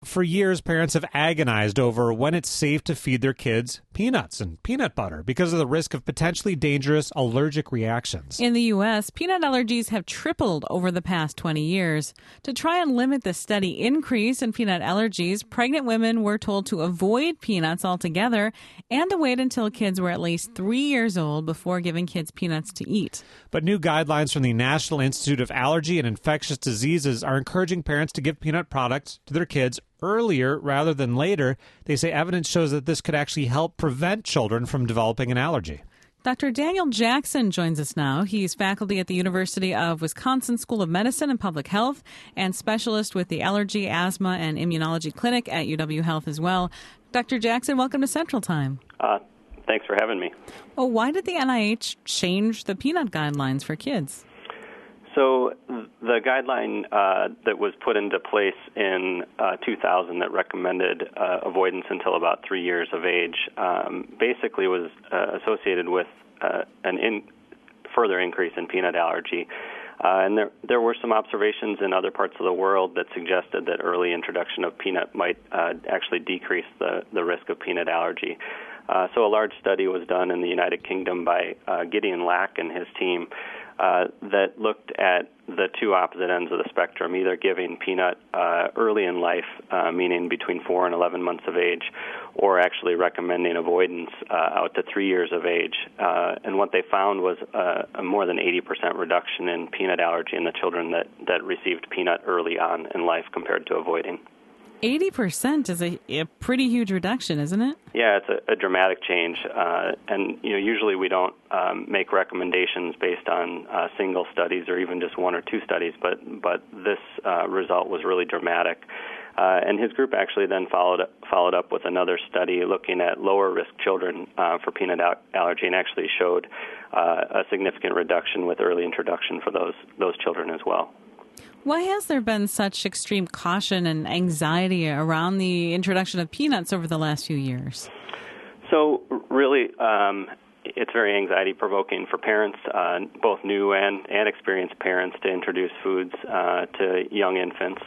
For years, parents have agonized over when it's safe to feed their kids peanuts and peanut butter because of the risk of potentially dangerous allergic reactions. In the U.S., peanut allergies have tripled over the past 20 years. To try and limit the steady increase in peanut allergies, pregnant women were told to avoid peanuts altogether and to wait until kids were at least 3 years old before giving kids peanuts to eat. But new guidelines from the National Institute of Allergy and Infectious Diseases are encouraging parents to give peanut products to their kids earlier rather than later. They say evidence shows that this could actually help prevent children from developing an allergy. Dr. Daniel Jackson joins us now. He's faculty at the University of Wisconsin School of Medicine and Public Health and specialist with the Allergy, Asthma, and Immunology Clinic at UW Health as well. Dr. Jackson, welcome to Central Time. Thanks for having me. Well, why did the NIH change the peanut guidelines for kids? So the guideline that was put into place in 2000 that recommended avoidance until about 3 years of age basically was associated with further increase in peanut allergy. And there were some observations in other parts of the world that suggested that early introduction of peanut might actually decrease the risk of peanut allergy. So a large study was done in the United Kingdom by Gideon Lack and his team that looked at the two opposite ends of the spectrum, either giving peanut early in life, meaning between 4 and 11 months of age, or actually recommending avoidance out to 3 years of age. And what they found was a more than 80% reduction in peanut allergy in the children that received peanut early on in life compared to avoiding. 80% is a pretty huge reduction, isn't it? Yeah, it's a dramatic change, and usually we don't make recommendations based on single studies or even just one or two studies, but this result was really dramatic. And his group actually then followed up with another study looking at lower risk children for peanut allergy, and actually showed a significant reduction with early introduction for those children as well. Why has there been such extreme caution and anxiety around the introduction of peanuts over the last few years? So really, it's very anxiety-provoking for parents, both new and experienced parents, to introduce foods to young infants,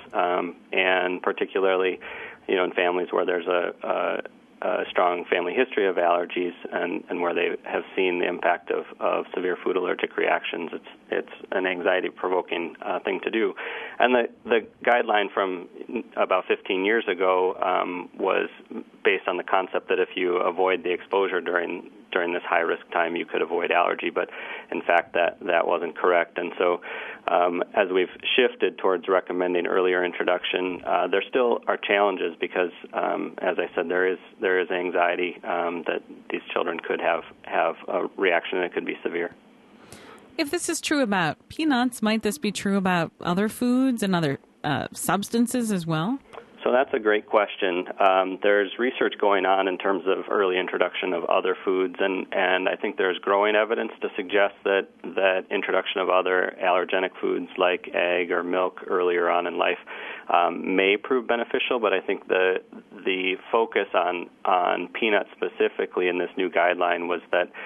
and particularly, in families where there's a strong family history of allergies and where they have seen the impact of severe food allergic reactions. It's an anxiety-provoking thing to do. And the guideline from about 15 years ago was based on the concept that if you avoid the exposure during this high-risk time, you could avoid allergy. But in fact, that wasn't correct. And so as we've shifted towards recommending earlier introduction, there still are challenges because, as I said, there is anxiety that these children could have a reaction that could be severe. If this is true about peanuts, might this be true about other foods and other substances as well? So that's a great question. There's research going on in terms of early introduction of other foods, and I think there's growing evidence to suggest that introduction of other allergenic foods like egg or milk earlier on in life may prove beneficial, but I think the focus on peanuts specifically in this new guideline was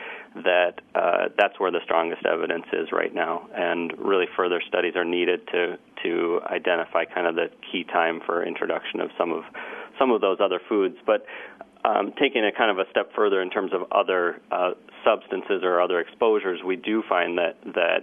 that's where the strongest evidence is right now, and really further studies are needed to identify kind of the key time for introduction of some of those other foods. But taking it kind of a step further in terms of other substances or other exposures, we do find that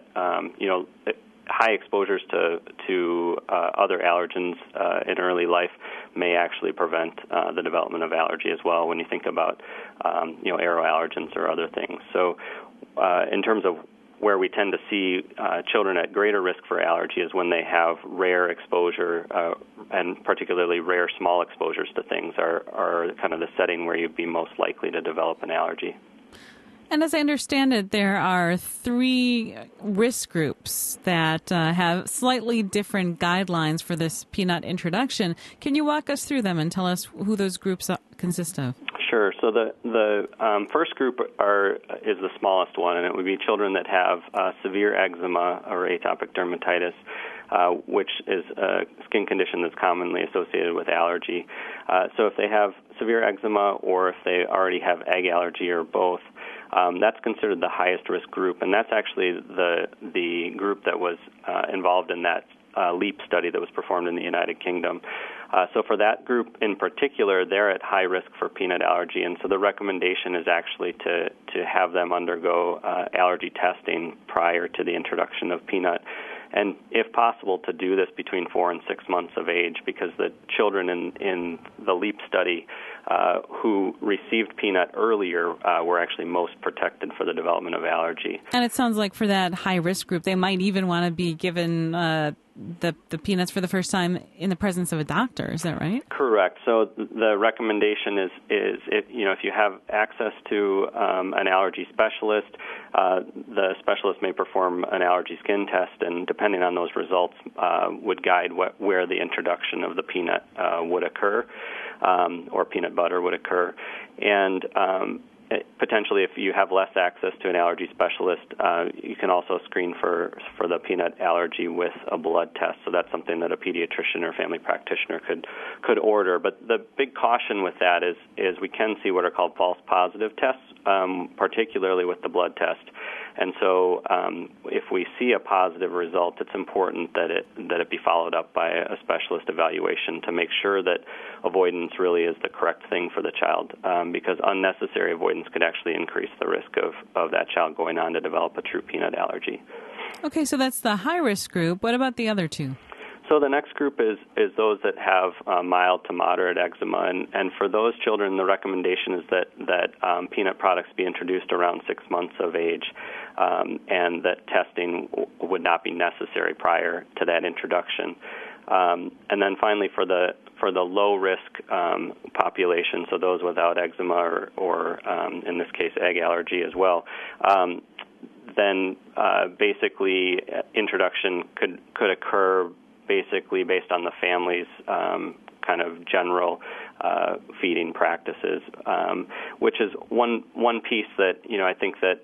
high exposures to other allergens in early life may actually prevent the development of allergy as well when you think about aeroallergens or other things. So in terms of where we tend to see children at greater risk for allergy is when they have rare exposure, and particularly rare small exposures to things are kind of the setting where you'd be most likely to develop an allergy. And as I understand it, there are 3 risk groups that have slightly different guidelines for this peanut introduction. Can you walk us through them and tell us who those groups consist of? Sure. So the first group is the smallest one, and it would be children that have severe eczema or atopic dermatitis, which is a skin condition that's commonly associated with allergy. So if they have severe eczema or if they already have egg allergy or both, that's considered the highest risk group, and that's actually the group that was involved in that LEAP study that was performed in the United Kingdom. So for that group in particular, they're at high risk for peanut allergy, and so the recommendation is actually to have them undergo allergy testing prior to the introduction of peanut. And if possible, to do this between 4 and 6 months of age, because the children in the LEAP study who received peanut earlier were actually most protected for the development of allergy. And it sounds like for that high-risk group, they might even want to be given the peanuts for the first time in the presence of a doctor. Is that right? Correct. So the recommendation is if you have access to an allergy specialist, the specialist may perform an allergy skin test, and depending on those results, would guide where the introduction of the peanut would occur, or peanut butter would occur. And potentially, if you have less access to an allergy specialist, you can also screen for the peanut allergy with a blood test. So that's something that a pediatrician or family practitioner could order. But the big caution with that is we can see what are called false positive tests, particularly with the blood test. And so if we see a positive result, it's important that it be followed up by a specialist evaluation to make sure that avoidance really is the correct thing for the child, because unnecessary avoidance could actually increase the risk of that child going on to develop a true peanut allergy. Okay, so that's the high-risk group. What about the other two? So the next group is those that have mild to moderate eczema, and for those children, the recommendation is that peanut products be introduced around 6 months of age, and that testing would not be necessary prior to that introduction. And then finally, for the low risk population, so those without eczema or in this case egg allergy as well, then basically introduction could occur basically based on the family's kind of general feeding practices, which is one piece that I think that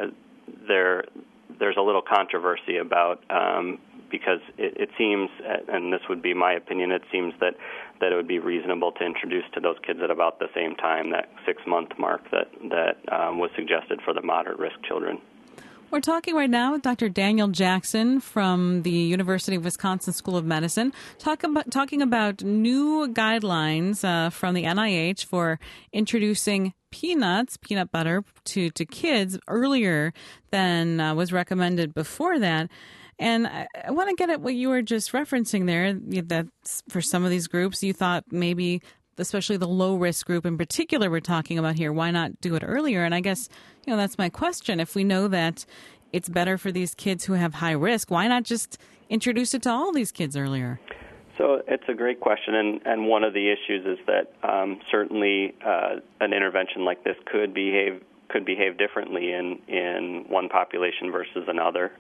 there's a little controversy about, because it seems, and this would be my opinion, it seems that it would be reasonable to introduce to those kids at about the same time, that 6-month mark that was suggested for the moderate risk children. We're talking right now with Dr. Daniel Jackson from the University of Wisconsin School of Medicine, talking about new guidelines from the NIH for introducing peanut butter to kids earlier than was recommended before that. And I want to get at what you were just referencing there, that for some of these groups you thought maybe, especially the low-risk group in particular we're talking about here, why not do it earlier? And I guess, that's my question. If we know that it's better for these kids who have high risk, why not just introduce it to all these kids earlier? So it's a great question, and one of the issues is that certainly an intervention like this could behave differently in one population versus another.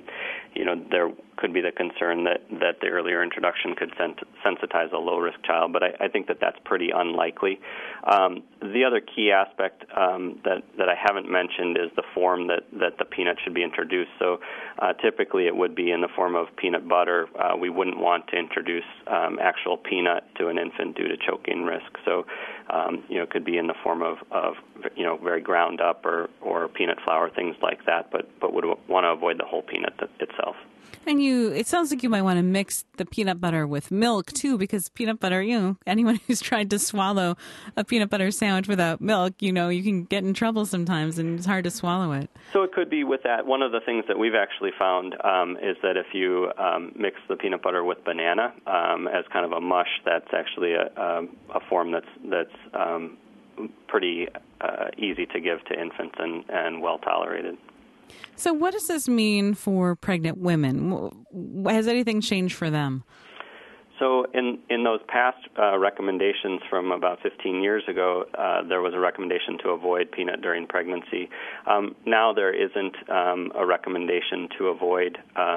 There could be the concern that the earlier introduction could sensitize a low-risk child, but I think that that's pretty unlikely. The other key aspect that I haven't mentioned is the form that the peanut should be introduced. So typically it would be in the form of peanut butter. We wouldn't want to introduce actual peanut to an infant due to choking risk. So it could be in the form of very ground up or peanut flour, things like that, but would want to avoid the whole peanut itself. And it sounds like you might want to mix the peanut butter with milk too, because peanut butter, anyone who's tried to swallow a peanut butter sandwich without milk, you can get in trouble sometimes, and it's hard to swallow it. So it could be with that. One of the things that we've actually found is that if you mix the peanut butter with banana as kind of a mush, that's actually a form that's pretty easy to give to infants and well tolerated. So what does this mean for pregnant women? Has anything changed for them? So in those past recommendations from about 15 years ago, there was a recommendation to avoid peanut during pregnancy. Now there isn't a recommendation to avoid,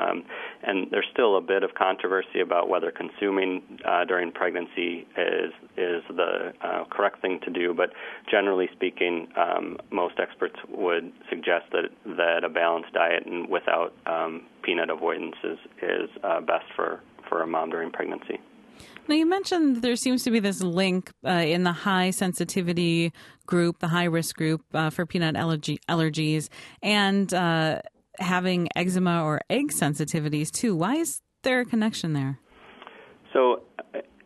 and there's still a bit of controversy about whether consuming during pregnancy is the correct thing to do. But generally speaking, most experts would suggest that a balanced diet and without peanut avoidance is best for a mom during pregnancy. Now, you mentioned there seems to be this link in the high sensitivity group, the high risk group for peanut allergies, and having eczema or egg sensitivities too. Why is there a connection there? So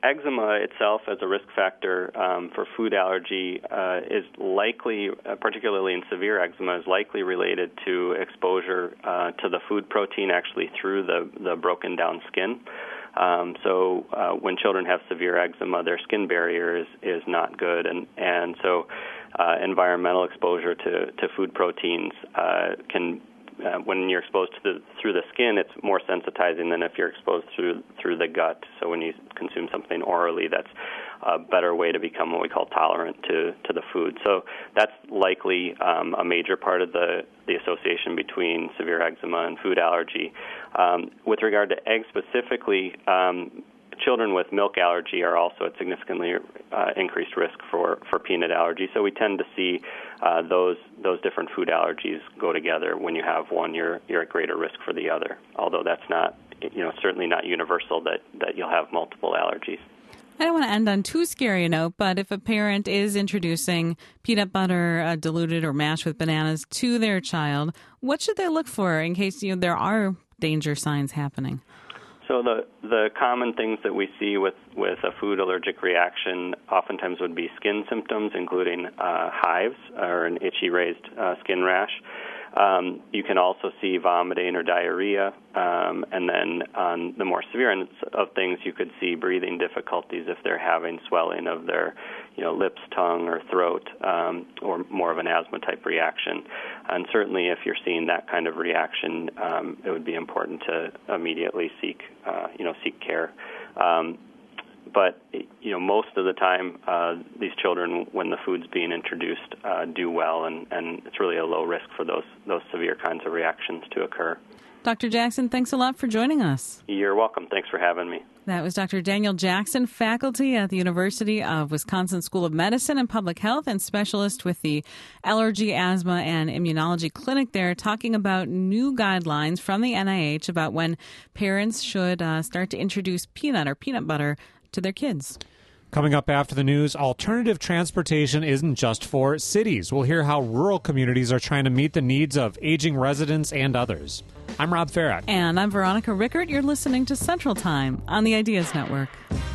eczema itself as a risk factor for food allergy is likely, particularly in severe eczema, is likely related to exposure to the food protein actually through the broken down skin. So when children have severe eczema, their skin barrier is not good, and so environmental exposure to food proteins can when you're exposed through the skin, it's more sensitizing than if you're exposed through the gut. So when you consume something orally, that's a better way to become what we call tolerant to the food. So that's likely a major part of the association between severe eczema and food allergy. With regard to eggs specifically, children with milk allergy are also at significantly increased risk for peanut allergy. So we tend to see those different food allergies go together. When you have one, you're at greater risk for the other. Although that's not, certainly not universal that you'll have multiple allergies. I don't want to end on too scary a note, but if a parent is introducing peanut butter diluted or mashed with bananas to their child, what should they look for in case there are danger signs happening? So the common things that we see with a food allergic reaction oftentimes would be skin symptoms, including hives or an itchy raised skin rash. You can also see vomiting or diarrhea, and then on the more severe ends of things, you could see breathing difficulties if they're having swelling of their lips, tongue, or throat, or more of an asthma-type reaction. And certainly if you're seeing that kind of reaction, it would be important to immediately seek care. But most of the time, these children, when the food's being introduced, do well, and it's really a low risk for those severe kinds of reactions to occur. Dr. Jackson, thanks a lot for joining us. You're welcome. Thanks for having me. That was Dr. Daniel Jackson, faculty at the University of Wisconsin School of Medicine and Public Health and specialist with the Allergy, Asthma, and Immunology Clinic there, talking about new guidelines from the NIH about when parents should start to introduce peanut or peanut butter to their kids. Coming up after the news, alternative transportation isn't just for cities. We'll hear how rural communities are trying to meet the needs of aging residents and others. I'm Rob Farratt. And I'm Veronica Rickert. You're listening to Central Time on the Ideas Network.